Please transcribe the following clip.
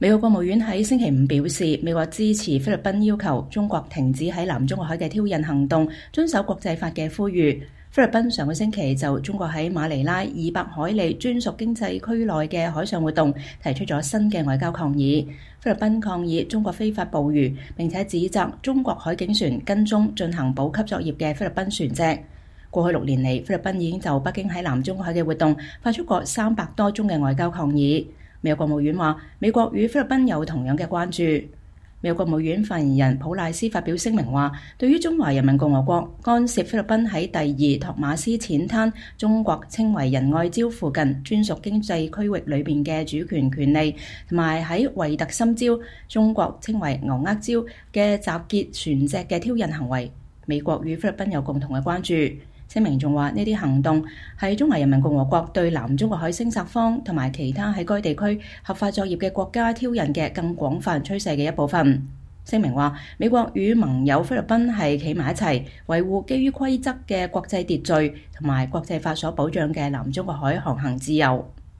美國國務院喺星期五表示，美國支持菲律賓要求中國停止喺南中國海嘅挑釁行動，遵守國際法嘅呼籲。菲律賓上個星期就中國喺馬尼拉200海里專屬經濟區內嘅海上活動提出咗新嘅外交抗議。菲律賓抗議中國非法捕魚，並且指責中國海警船跟蹤進行補給作業嘅菲律賓船隻。過去6年嚟，菲律賓已經就北京喺南中國海嘅活動發出過300多宗嘅外交抗議。美國國務院話，美國與菲律賓有同樣嘅關注。美國國務院發言人普賴斯發表聲明話，對於中華人民共和國干涉菲律賓喺第2托馬斯淺灘中國稱為仁愛礁附近專屬經濟區域裏邊嘅主權權利，同埋喺惠特森礁中國稱為牛軛礁嘅集結船隻嘅挑釁行為，美國與菲律賓有共同嘅關注。聲明仲話，呢啲行動係中華人民共和國對南中國海聲索方同埋其他喺該地區合法作業嘅國家挑釁嘅更廣泛趨勢嘅一部分。聲明話，美國與盟友菲律賓係企埋一齊，維護基於規則嘅國際秩序同埋國際法所保障嘅南中國海航行自由。